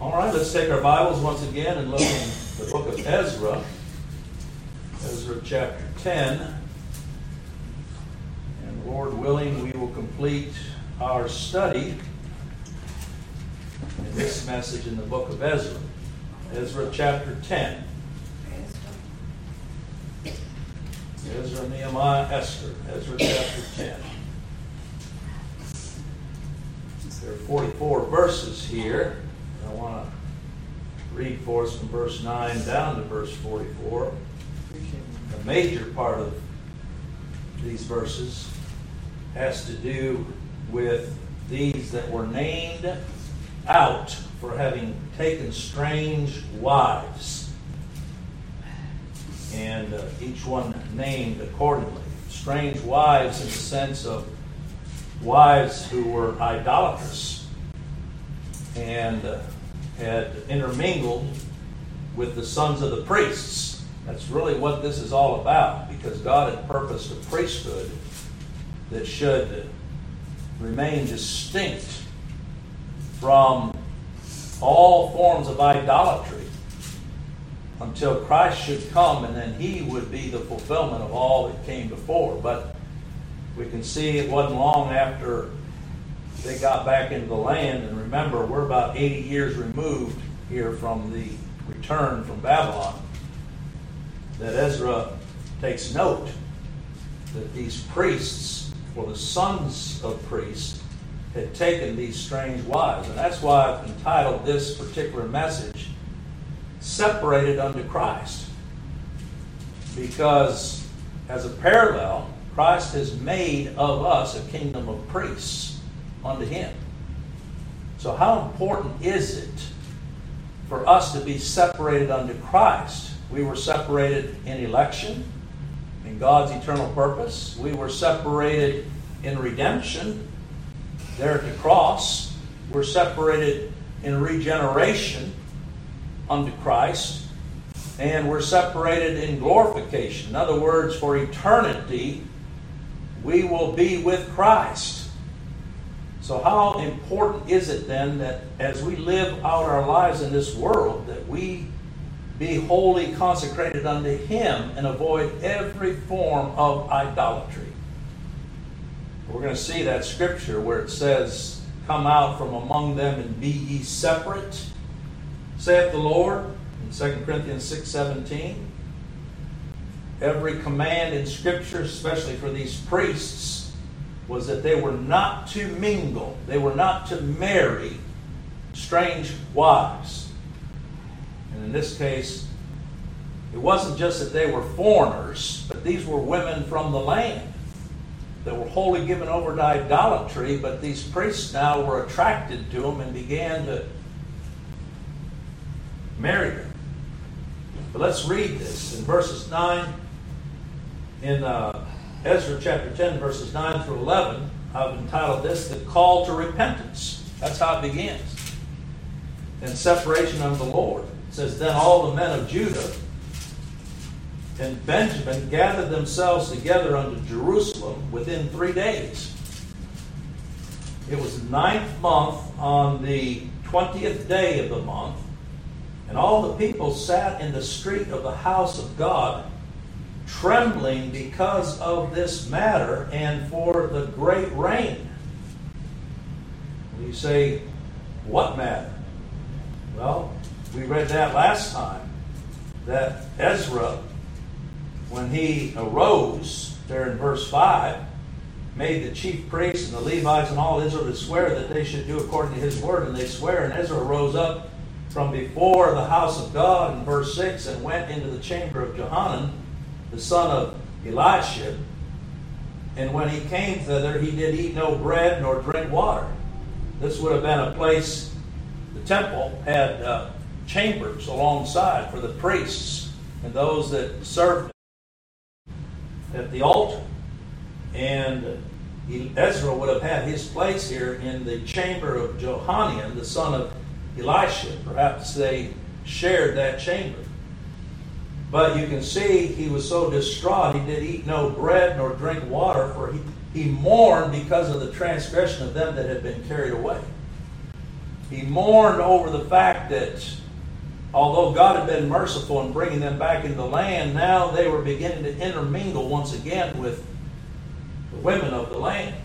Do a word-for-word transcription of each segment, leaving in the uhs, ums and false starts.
All right, let's take our Bibles once again and look in the book of Ezra. Ezra chapter ten. And Lord willing, we will complete our study in this message in the book of Ezra. Ezra chapter ten. Ezra, Nehemiah, Esther. Ezra chapter ten. There are forty-four verses here. I want to read for us from verse nine down to verse forty-four. A major part of these verses has to do with these that were named out for having taken strange wives. And uh, each one named accordingly. Strange wives in the sense of wives who were idolatrous and uh, had intermingled with the sons of the priests. That's really what this is all about, because God had purposed a priesthood that should remain distinct from all forms of idolatry until Christ should come, and then He would be the fulfillment of all that came before. But we can see it wasn't long after they got back into the land, and remember, we're about eighty years removed here from the return from Babylon, that Ezra takes note that these priests, or the sons of priests, had taken these strange wives. And that's why I've entitled this particular message, Separated unto Christ. Because as a parallel, Christ has made of us a kingdom of priests unto Him. So how important is it for us to be separated unto Christ? We were separated in election, in God's eternal purpose. We were separated in redemption, there at the cross. We're separated in regeneration unto Christ. And we're separated in glorification. In other words, for eternity, we will be with Christ. So how important is it then that as we live out our lives in this world, that we be wholly consecrated unto Him and avoid every form of idolatry? We're going to see that scripture where it says, "Come out from among them and be ye separate, saith the Lord," in Second Corinthians six seventeen. Every command in Scripture, especially for these priests, was that they were not to mingle, they were not to marry strange wives. And in this case, it wasn't just that they were foreigners, but these were women from the land that were wholly given over to idolatry, but these priests now were attracted to them and began to marry them. But let's read this in verses nine, in uh, Ezra chapter ten, verses nine through eleven. I've entitled this, The Call to Repentance. That's how it begins. And separation unto the Lord. It says, "Then all the men of Judah and Benjamin gathered themselves together unto Jerusalem within three days. It was the ninth month, on the twentieth day of the month, and all the people sat in the street of the house of God, trembling because of this matter and for the great rain." You say, what matter? Well, we read that last time, that Ezra, when he arose, there in verse five, made the chief priests and the Levites and all Israel to swear that they should do according to his word, and they swear. And Ezra rose up from before the house of God, in verse six, and went into the chamber of Johanan, the son of Eliashib. And when he came thither, he did eat no bread nor drink water. This would have been a place, the temple had uh, chambers alongside for the priests and those that served at the altar. And Ezra would have had his place here in the chamber of Johanan, the son of Elisha. Perhaps they shared that chamber. But you can see he was so distraught, he did eat no bread nor drink water, for he, he mourned because of the transgression of them that had been carried away. He mourned over the fact that although God had been merciful in bringing them back into the land, now they were beginning to intermingle once again with the women of the land.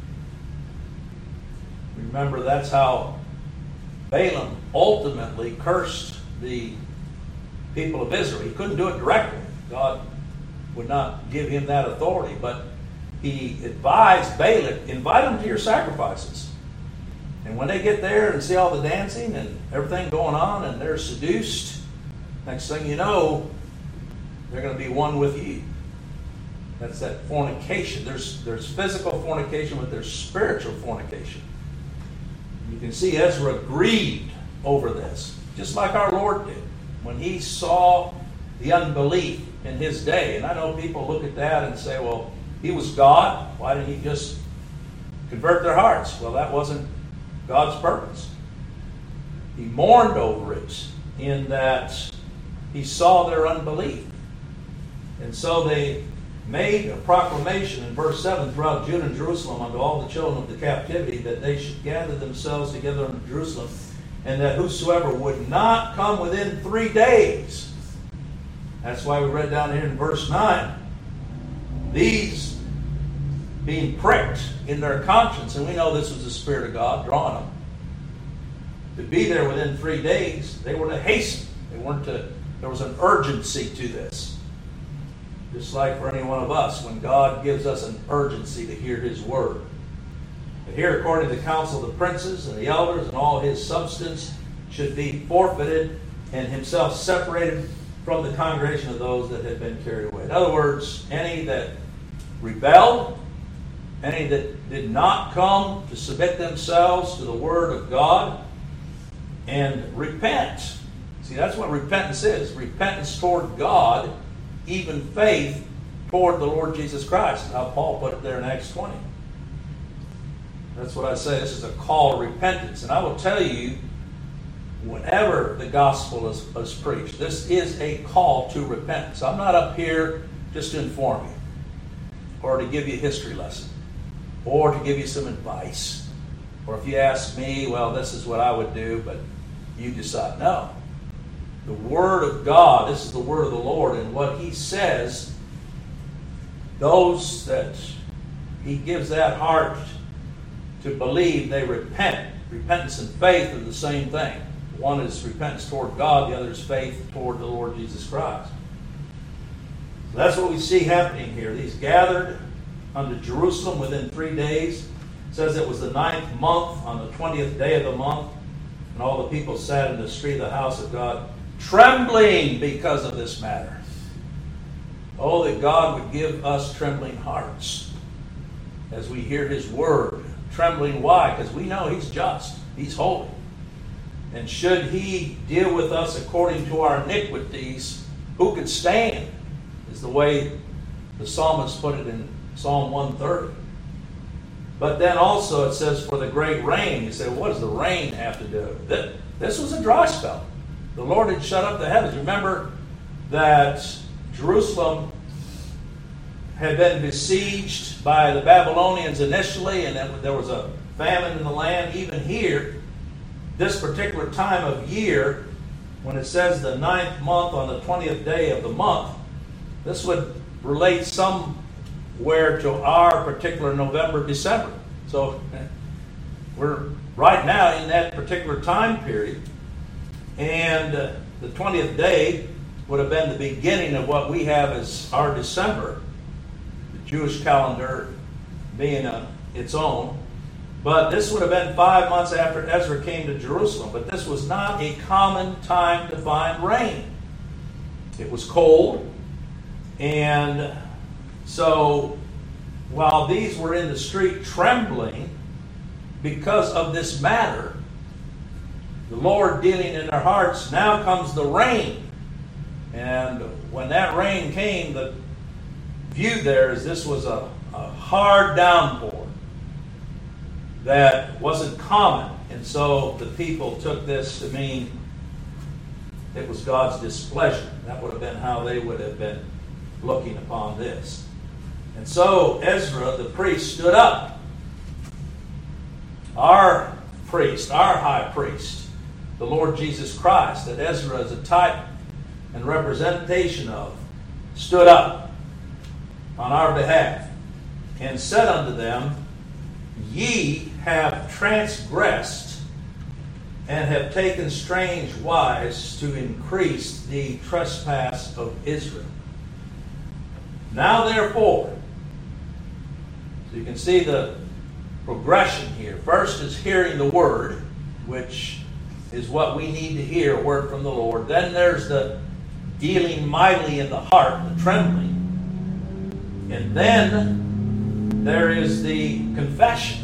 Remember, that's how Balaam ultimately cursed the people of Israel. He couldn't do it directly. God would not give him that authority, but he advised Balak, invite them to your sacrifices. And when they get there and see all the dancing and everything going on and they're seduced, next thing you know, they're going to be one with you. That's that fornication. There's, there's physical fornication, but there's spiritual fornication. You can see Ezra grieved over this, just like our Lord did when he saw the unbelief in his day. And I know people look at that and say, well, he was God. Why didn't he just convert their hearts? Well, that wasn't God's purpose. He mourned over it in that he saw their unbelief. And so they made a proclamation in verse seven throughout Judah and Jerusalem unto all the children of the captivity that they should gather themselves together unto Jerusalem, and that whosoever would not come within three days. That's why we read down here in verse nine. These being pricked in their conscience, and we know this was the Spirit of God drawing them, to be there within three days, they were to hasten. They weren't to, there was an urgency to this. Just like for any one of us, when God gives us an urgency to hear His word. But here, according to the counsel of the princes and the elders, and all his substance should be forfeited, and himself separated from the congregation of those that had been carried away. In other words, any that rebelled, any that did not come to submit themselves to the word of God and repent. See, that's what repentance is. Repentance toward God, even faith toward the Lord Jesus Christ. How Paul put it there in Acts twenty. That's what I say. This is a call to repentance. And I will tell you, whenever the gospel is, is preached, this is a call to repentance. I'm not up here just to inform you, or to give you a history lesson, or to give you some advice. Or if you ask me, well, this is what I would do, but you decide. No. The Word of God, this is the Word of the Lord, and what He says, those that He gives that heart to believe, they repent. Repentance and faith are the same thing. One is repentance toward God, the other is faith toward the Lord Jesus Christ. So that's what we see happening here. These gathered unto Jerusalem within three days. It says it was the ninth month, on the twentieth day of the month, and all the people sat in the street of the house of God, trembling because of this matter. Oh, that God would give us trembling hearts as we hear His word. Trembling, why? Because we know He's just. He's holy. And should He deal with us according to our iniquities, who could stand? Is the way the psalmist put it in Psalm one thirty. But then also it says, for the great rain. You say, what does the rain have to do? This was a dry spell. The Lord had shut up the heavens. Remember that Jerusalem had been besieged by the Babylonians initially, and then there was a famine in the land. Even here, this particular time of year, when it says the ninth month on the twentieth day of the month, this would relate somewhere to our particular November, December. So we're right now in that particular time period. And uh, the twentieth day would have been the beginning of what we have as our December, the Jewish calendar being a, its own. But this would have been five months after Ezra came to Jerusalem. But this was not a common time to find rain. It was cold. And so while these were in the street trembling because of this matter, the Lord dealing in their hearts, now comes the rain. And when that rain came, the view there is this was a, a hard downpour that wasn't common. And so the people took this to mean it was God's displeasure. That would have been how they would have been looking upon this. And so Ezra, the priest, stood up. Our priest, our high priest, the Lord Jesus Christ, that Ezra is a type and representation of, stood up on our behalf and said unto them, Ye have transgressed and have taken strange wise to increase the trespass of Israel. Now therefore, so you can see the progression here. First is hearing the word, which is what we need to hear, a word from the Lord. Then there's the dealing mightily in the heart, the trembling. And then there is the confession.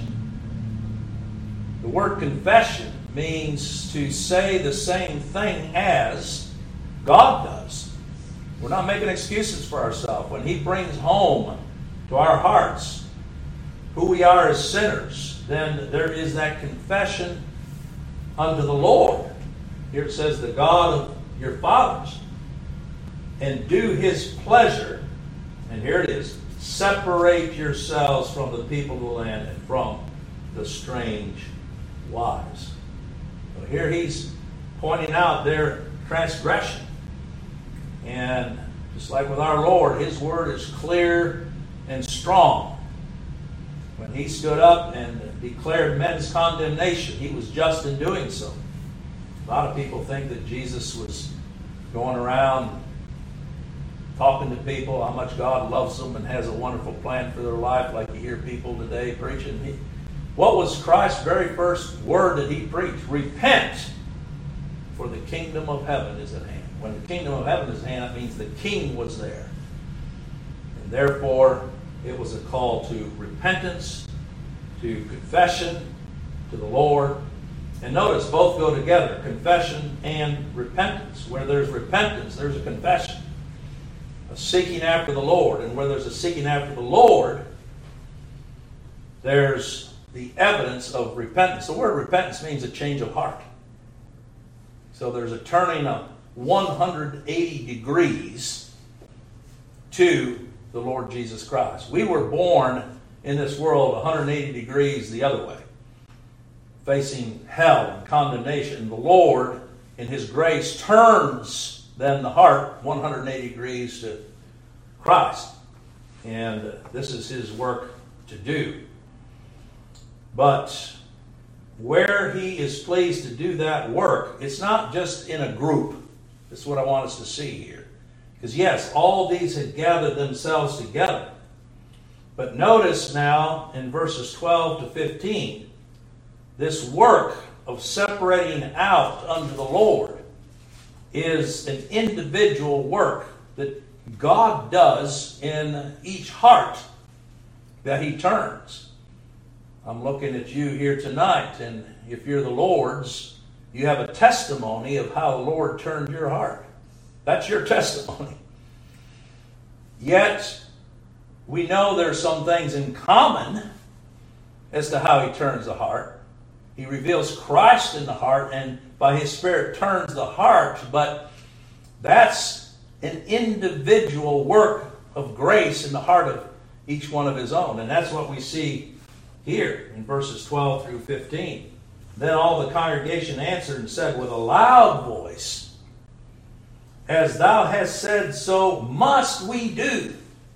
The word confession means to say the same thing as God does. We're not making excuses for ourselves. When He brings home to our hearts who we are as sinners, then there is that confession unto the Lord. Here it says, the God of your fathers, and do His pleasure, and here it is, separate yourselves from the people of the land and from the strange wives. So here He's pointing out their transgression. And just like with our Lord, His word is clear and strong. When He stood up and declared men's condemnation, He was just in doing so. A lot of people think that Jesus was going around talking to people how much God loves them and has a wonderful plan for their life, like you hear people today preaching. What was Christ's very first word that He preached? Repent, for the kingdom of heaven is at hand. When the kingdom of heaven is at hand, that means the king was there. And therefore, it was a call to repentance, to confession, to the Lord. And notice, both go together, confession and repentance. Where there's repentance, there's a confession, a seeking after the Lord. And where there's a seeking after the Lord, there's the evidence of repentance. The word repentance means a change of heart. So there's a turning of one hundred eighty degrees to the Lord Jesus Christ. We were born in this world one hundred eighty degrees the other way, facing hell and condemnation. The Lord, in His grace, turns then the heart one hundred eighty degrees to Christ. And this is His work to do. But where He is pleased to do that work, it's not just in a group. This is what I want us to see here. Because yes, all these had gathered themselves together. But notice now in verses twelve to fifteen, this work of separating out unto the Lord is an individual work that God does in each heart that He turns. I'm looking at you here tonight, and if you're the Lord's, you have a testimony of how the Lord turned your heart. That's your testimony. Yet, we know there's some things in common as to how He turns the heart. He reveals Christ in the heart, and by His Spirit turns the heart, but that's an individual work of grace in the heart of each one of His own. And that's what we see here in verses twelve through fifteen. Then all the congregation answered and said with a loud voice, As thou hast said, so must we do.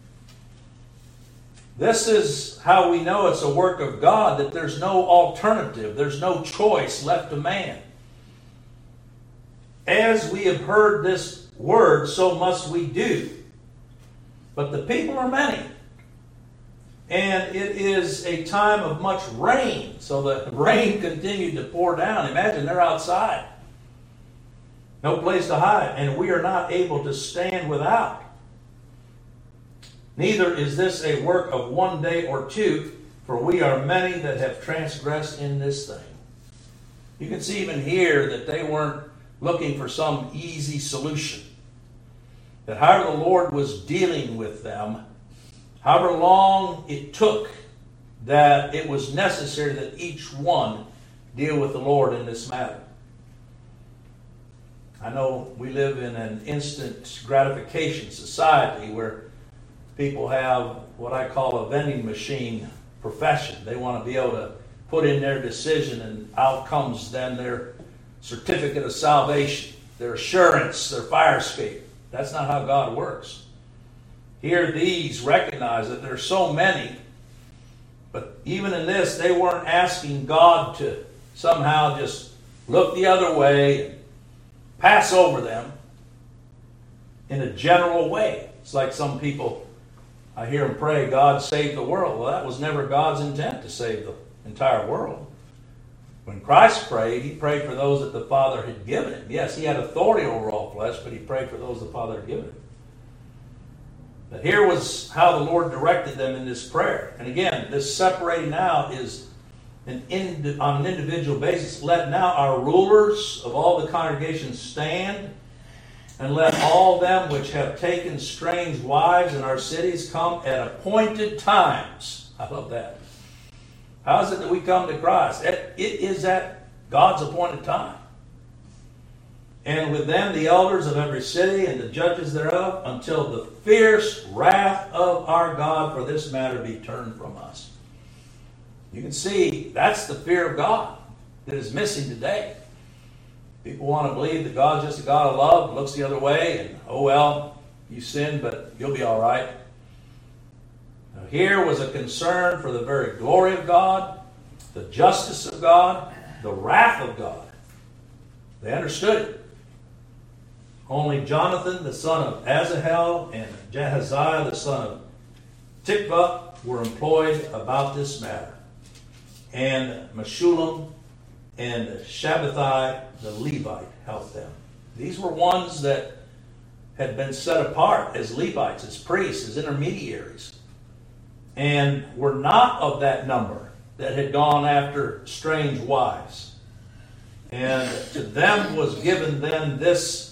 This is how we know it's a work of God, that there's no alternative. There's no choice left to man. As we have heard this word, so must we do. But the people are many. And it is a time of much rain. So the rain continued to pour down. Imagine they're outside. No place to hide. And we are not able to stand without. Neither is this a work of one day or two, for we are many that have transgressed in this thing. You can see even here that they weren't looking for some easy solution. That however the Lord was dealing with them, however long it took, that it was necessary that each one deal with the Lord in this matter. I know we live in an instant gratification society where people have what I call a vending machine profession. They want to be able to put in their decision, and out comes then their certificate of salvation, their assurance, their fire escape. That's not how God works. Here these recognize that there's so many, but even in this, they weren't asking God to somehow just look the other way and pass over them in a general way. It's like some people, I hear them pray, God save the world. Well, that was never God's intent to save the entire world. When Christ prayed, he prayed for those that the Father had given him. Yes, he had authority over all flesh, but he prayed for those the Father had given him. But here was how the Lord directed them in this prayer. And again, this separating out is an ind- on an individual basis. Let now our rulers of all the congregations stand, and let all them which have taken strange wives in our cities come at appointed times. I love that. How is it that we come to Christ? It, it is at God's appointed time. And with them the elders of every city and the judges thereof, until the fierce wrath of our God for this matter be turned from us. You can see that's the fear of God that is missing today. People want to believe that God's just a God of love, looks the other way, and oh well, you sinned, but you'll be all right. Now, here was a concern for the very glory of God, the justice of God, the wrath of God. They understood it. Only Jonathan, the son of Asahel, and Jahaziah, the son of Tikvah, were employed about this matter. And Meshullam and Shabbathai, the Levite, helped them. These were ones that had been set apart as Levites, as priests, as intermediaries, and were not of that number that had gone after strange wives. And to them was given then this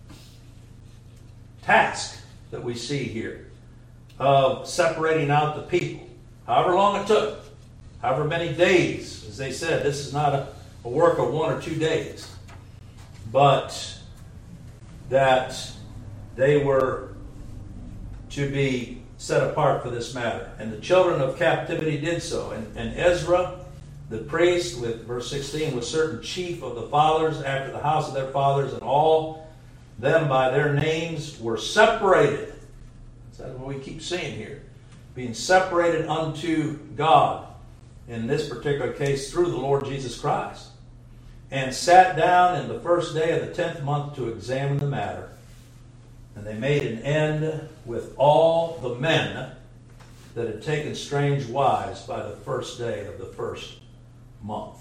task that we see here of separating out the people. However long it took, however many days, as they said, this is not a, a work of one or two days, but that they were to be set apart for this matter. And the children of captivity did so. And, and Ezra, the priest, with verse sixteen, was certain chief of the fathers after the house of their fathers, and all them by their names were separated. That's what we keep seeing here. Being separated unto God, in this particular case through the Lord Jesus Christ. And sat down in the first day of the tenth month to examine the matter. And they made an end with all the men that had taken strange wives by the first day of the first month.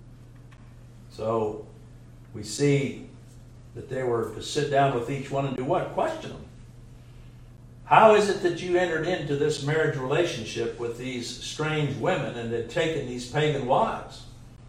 So we see that they were to sit down with each one and do what? Question them. How is it that you entered into this marriage relationship with these strange women and had taken these pagan wives?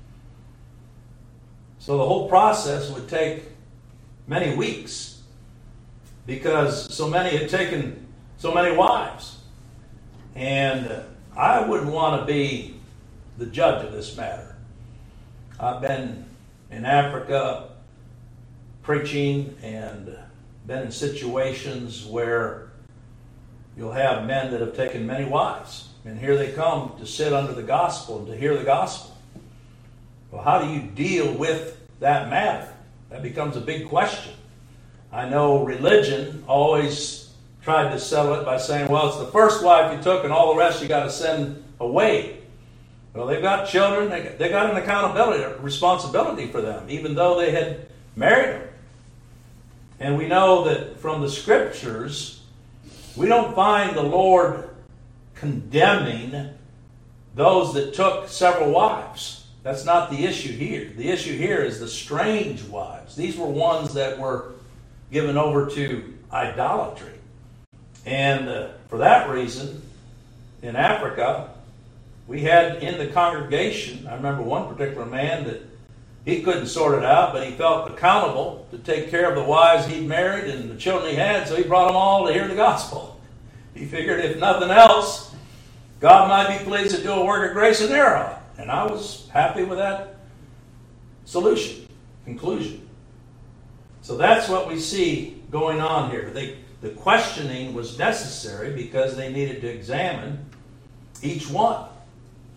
So the whole process would take many weeks because so many had taken so many wives. And I wouldn't want to be the judge of this matter. I've been in Africa preaching and been in situations where you'll have men that have taken many wives. And here they come to sit under the gospel and to hear the gospel. Well, how do you deal with that matter? That becomes a big question. I know religion always tried to settle it by saying, well, it's the first wife you took and all the rest you got to send away. Well, they've got children. They got, they got an accountability, a responsibility for them, even though they had married them. And we know that from the scriptures, we don't find the Lord condemning those that took several wives. That's not the issue here. The issue here is the strange wives. These were ones that were given over to idolatry. And uh, for that reason, in Africa, we had in the congregation, I remember one particular man that he couldn't sort it out, but he felt accountable to take care of the wives he'd married and the children he had, so he brought them all to hear the gospel. He figured if nothing else, God might be pleased to do a work of grace in their heart. And I was happy with that solution, conclusion. So that's what we see going on here. They, the questioning was necessary because they needed to examine each one.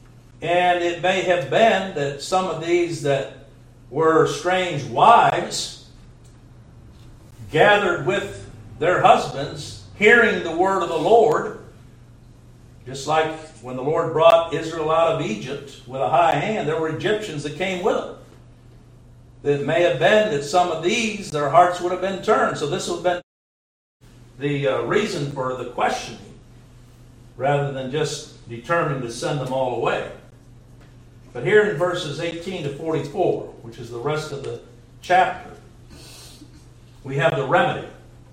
And it may have been that some of these that were strange wives gathered with their husbands, hearing the word of the Lord, just like when the Lord brought Israel out of Egypt with a high hand, there were Egyptians that came with them. It may have been that some of these, their hearts would have been turned. So this would have been the uh, reason for the questioning, rather than just determining to send them all away. But here in verses eighteen to forty-four, which is the rest of the chapter, we have the remedy.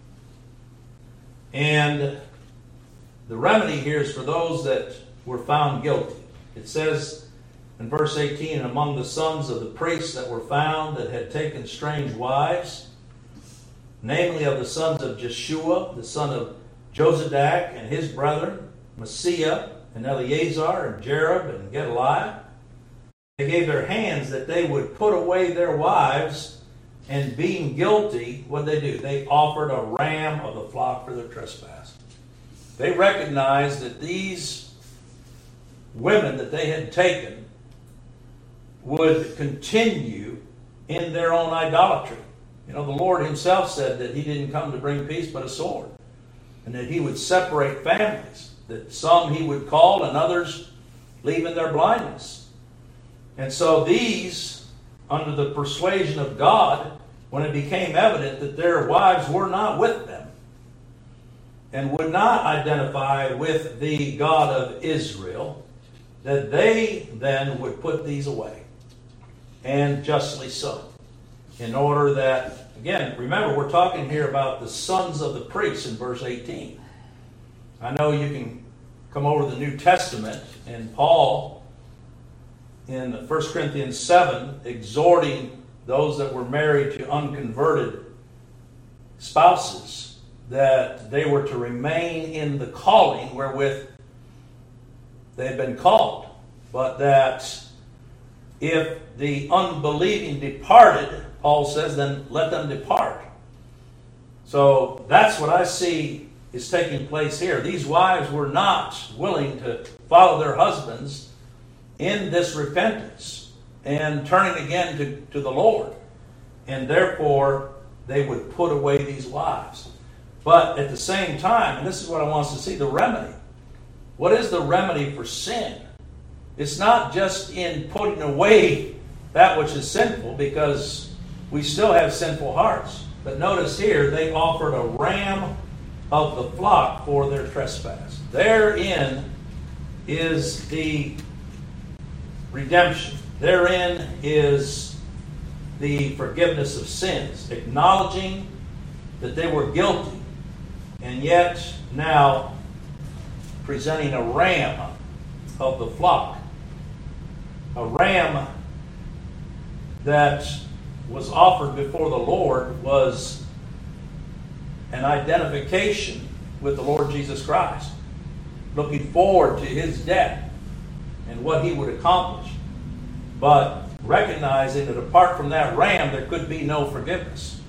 And the remedy here is for those that were found guilty. It says in verse eighteen, and among the sons of the priests that were found that had taken strange wives, namely of the sons of Jeshua, the son of Josadak, and his brethren, Messiah, and Eleazar, and Jerub, and Gedaliah, they gave their hands that they would put away their wives, and being guilty, what did they do? They offered a ram of the flock for their trespass. They recognized that these women that they had taken would continue in their own idolatry. You know, the Lord himself said that he didn't come to bring peace but a sword, and that he would separate families, that some he would call and others leave in their blindness. And so these, under the persuasion of God, when it became evident that their wives were not with them and would not identify with the God of Israel, that they then would put these away, and justly so, in order that, again, remember, we're talking here about the sons of the priests in verse eighteen. I know you can come over the New Testament, and Paul, in First Corinthians seven, exhorting those that were married to unconverted spouses, that they were to remain in the calling wherewith they had been called, but that if the unbelieving departed, Paul says, then let them depart. So that's what I see is taking place here. These wives were not willing to follow their husbands in this repentance and turning again to, to the Lord. And therefore, they would put away these wives. But at the same time, and this is what I want us to see, the remedy. What is the remedy for sin? It's not just in putting away that which is sinful, because we still have sinful hearts. But notice here, they offered a ram of the flock for their trespass. Therein is the redemption. Therein is the forgiveness of sins, acknowledging that they were guilty, and yet now presenting a ram of the flock. A ram that was offered before the Lord was an identification with the Lord Jesus Christ, looking forward to his death and what he would accomplish, but recognizing that apart from that ram there could be no forgiveness.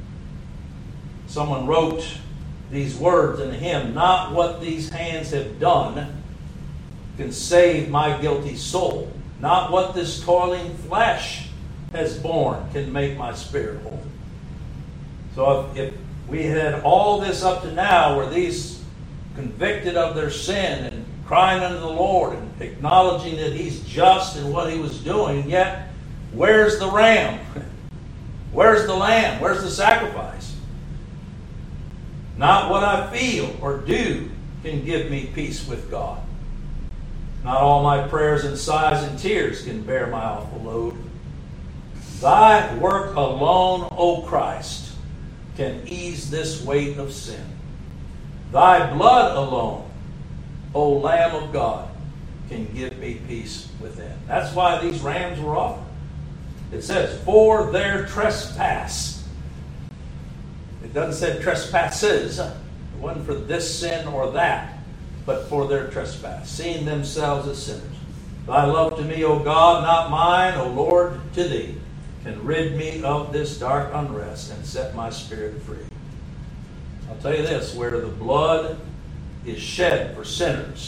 Someone wrote these words in a hymn, "Not what these hands have done can save my guilty soul. Not what this toiling flesh has borne can make my spirit whole." So if, if we had all this up to now, where these convicted of their sin and crying unto the Lord and acknowledging that he's just in what he was doing, yet where's the ram? Where's the lamb? Where's the sacrifice? Not what I feel or do can give me peace with God. Not all my prayers and sighs and tears can bear my awful load. Thy work alone, O Christ, can ease this weight of sin. Thy blood alone, O Lamb of God, can give me peace within. That's why these rams were offered. It says, for their trespass. It doesn't say trespasses. It wasn't for this sin or that, but for their trespass, seeing themselves as sinners. Thy love to me, O God, not mine, O Lord, to thee, can rid me of this dark unrest and set my spirit free. I'll tell you this, where the blood is shed for sinners,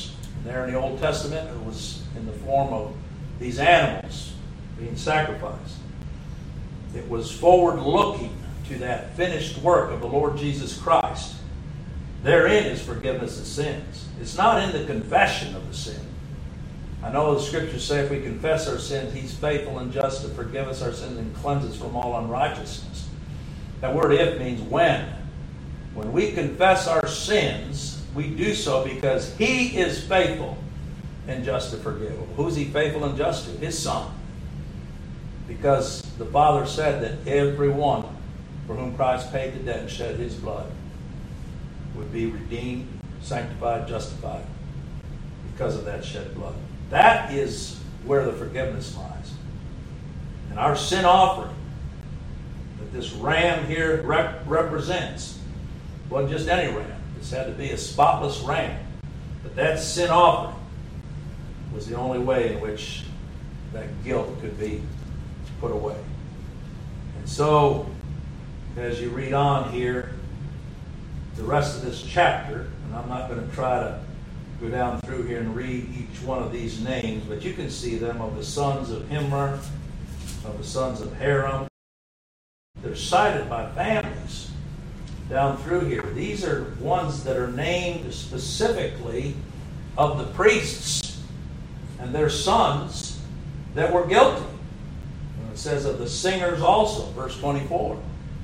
And there in the Old Testament, it was in the form of these animals being sacrificed. It was forward-looking to that finished work of the Lord Jesus Christ. Therein is forgiveness of sins. It's not in the confession of the sin. I know the Scriptures say if we confess our sins, He's faithful and just to forgive us our sins and cleanse us from all unrighteousness. That word "if" means when. When we confess our sins, we do so because He is faithful and just to forgive. Who's He faithful and just to? His Son. Because the Father said that everyone for whom Christ paid the debt and shed His blood would be redeemed, sanctified, justified because of that shed blood. That is where the forgiveness lies. And our sin offering that this ram here rep- represents wasn't just any ram. This had to be a spotless ram. But that sin offering was the only way in which that guilt could be put away. And so, as you read on here, the rest of this chapter, and I'm not going to try to go down through here and read each one of these names, but you can see them of the sons of Himrah, of the sons of Haram. They're cited by families down through here. These are ones that are named specifically of the priests and their sons that were guilty. And it says of the singers also, verse twenty-four.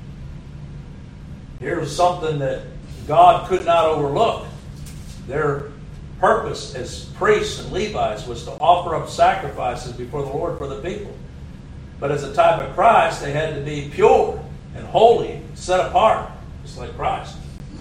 Here's something that God could not overlook. Their purpose as priests and Levites was to offer up sacrifices before the Lord for the people. But as a type of Christ, they had to be pure and holy, set apart, just like Christ.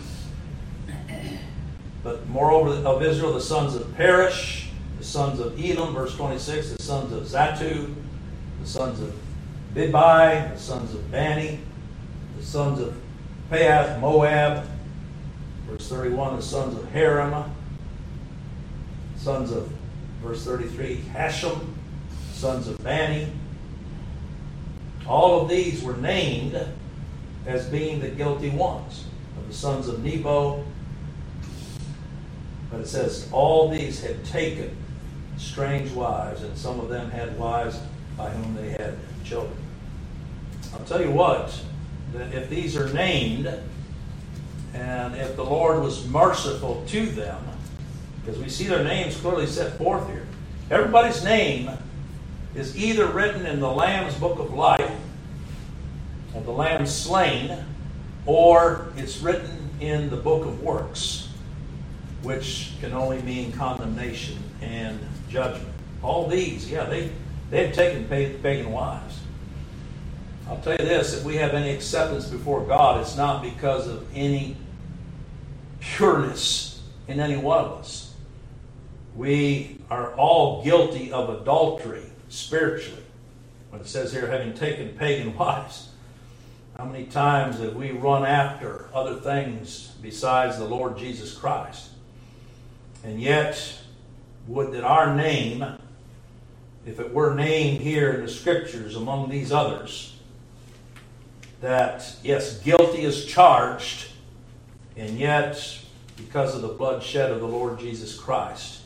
But moreover of Israel, the sons of Perish, the sons of Elam, verse twenty-six, the sons of Zatu, the sons of Bibai, the sons of Bani, the sons of Pahath Moab, verse thirty-one, the sons of Haram, sons of, verse thirty-three, Hashem, sons of Bani. All of these were named as being the guilty ones of the sons of Nebo. But it says all these had taken strange wives, and some of them had wives by whom they had children. I'll tell you what, that if these are named, and if the Lord was merciful to them, because we see their names clearly set forth here. Everybody's name is either written in the Lamb's Book of Life, of the Lamb slain, or it's written in the Book of Works, which can only mean condemnation and judgment. All these, yeah, they, they have taken pagan wives. I'll tell you this, if we have any acceptance before God, it's not because of any pureness in any one of us. We are all guilty of adultery spiritually. When it says here, having taken pagan wives, how many times have we run after other things besides the Lord Jesus Christ? And yet, would that our name, if it were named here in the Scriptures among these others, that, yes, guilty is charged, and yet, because of the bloodshed of the Lord Jesus Christ,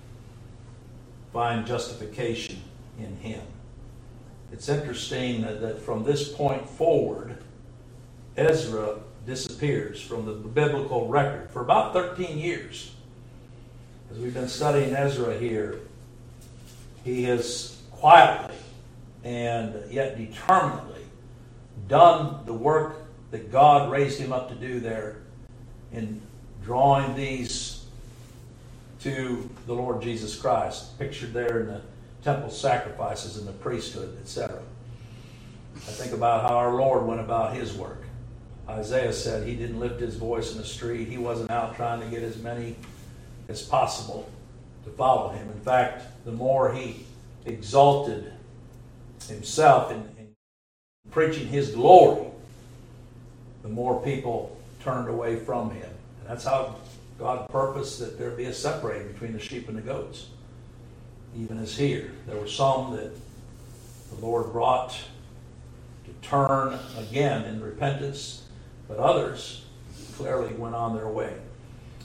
find justification in Him. It's interesting that, that from this point forward, Ezra disappears from the biblical record for about thirteen years. As we've been studying Ezra here, he has quietly and yet determinedly done the work that God raised him up to do there in drawing these to the Lord Jesus Christ, pictured there in the temple sacrifices and the priesthood, et cetera. I think about how our Lord went about His work. Isaiah said He didn't lift His voice in the street. He wasn't out trying to get as many as possible to follow Him. In fact, the more He exalted Himself in, in preaching His glory, the more people turned away from Him. And that's how God purposed that there be a separating between the sheep and the goats. Even as here, there were some that the Lord brought to turn again in repentance, but others clearly went on their way.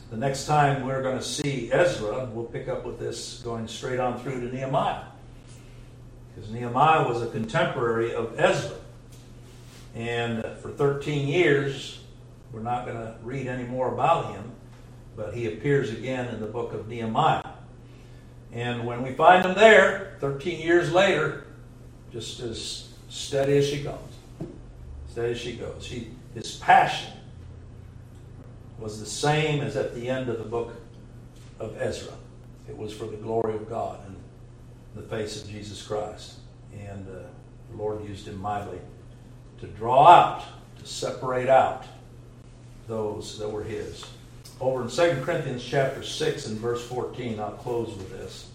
the next time we're going to see Ezra, we'll pick up with this going straight on through to Nehemiah. Because Nehemiah was a contemporary of Ezra. And for thirteen years, we're not going to read any more about him, but he appears again in the book of Nehemiah. And when we find him there, thirteen years later, just as steady as she goes, steady as she goes, he, his passion was the same as at the end of the book of Ezra. It was for the glory of God and the face of Jesus Christ. And uh, the Lord used him mightily to draw out, to separate out those that were his. Over in Second Corinthians chapter six and verse fourteen, I'll close with this.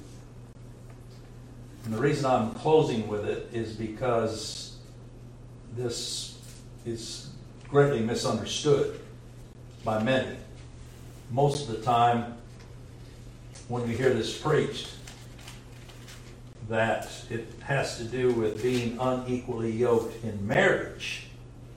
And the reason I'm closing with it is because this is greatly misunderstood by many. Most of the time when we hear this preached, that it has to do with being unequally yoked in marriage.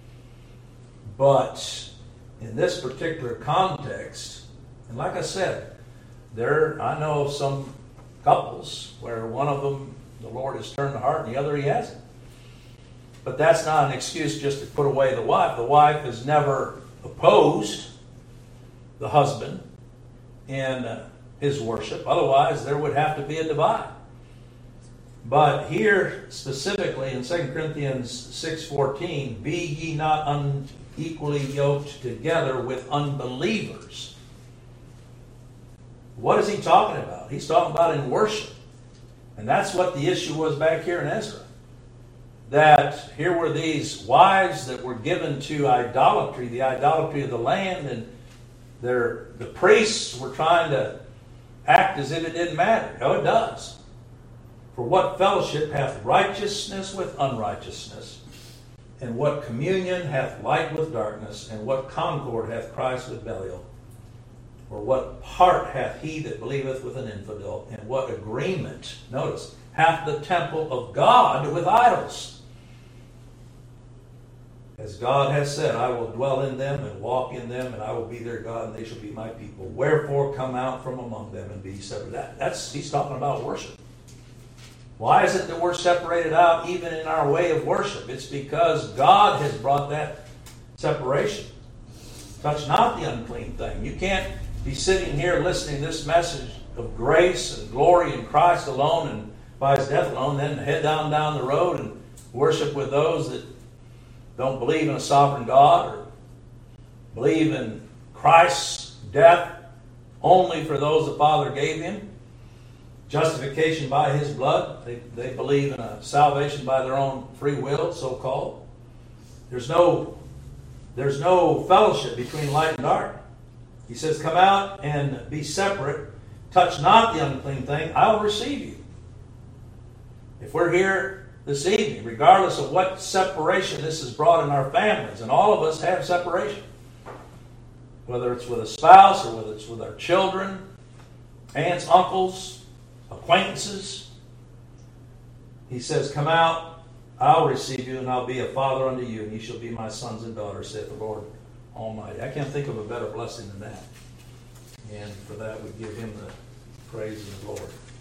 But in this particular context, and like I said, there I know of some couples where one of them, the Lord has turned the heart, and the other he hasn't. But that's not an excuse just to put away the wife. The wife has never opposed the husband in uh, his worship. Otherwise, there would have to be a divide. But here, specifically in Second Corinthians six fourteen, be ye not unequally yoked together with unbelievers. What is he talking about? He's talking about in worship. And that's what the issue was back here in Ezra. That here were these wives that were given to idolatry, the idolatry of the land, and their, the priests were trying to act as if it didn't matter. No, it does. For what fellowship hath righteousness with unrighteousness? And what communion hath light with darkness? And what concord hath Christ with Belial? Or what part hath he that believeth with an infidel? And what agreement, notice, hath the temple of God with idols? As God has said, I will dwell in them and walk in them, and I will be their God, and they shall be my people. Wherefore come out from among them and be separate. That, that's, he's talking about worship. Why is it that we're separated out even in our way of worship? It's because God has brought that separation. Touch not the unclean thing. You can't be sitting here listening to this message of grace and glory in Christ alone and by his death alone, then head down down the road and worship with those that don't believe in a sovereign God or believe in Christ's death only for those the Father gave him. Justification by his blood. They, they believe in a salvation by their own free will, so-called. There's no, there's no fellowship between light and dark. He says, come out and be separate. Touch not the unclean thing. I will receive you. If we're here this evening, regardless of what separation this has brought in our families, and all of us have separation, whether it's with a spouse or whether it's with our children, aunts, uncles, acquaintances, he says, come out, I'll receive you, and I'll be a father unto you, and ye shall be my sons and daughters, saith the Lord Almighty. I can't think of a better blessing than that. And for that we give him the praise and the glory.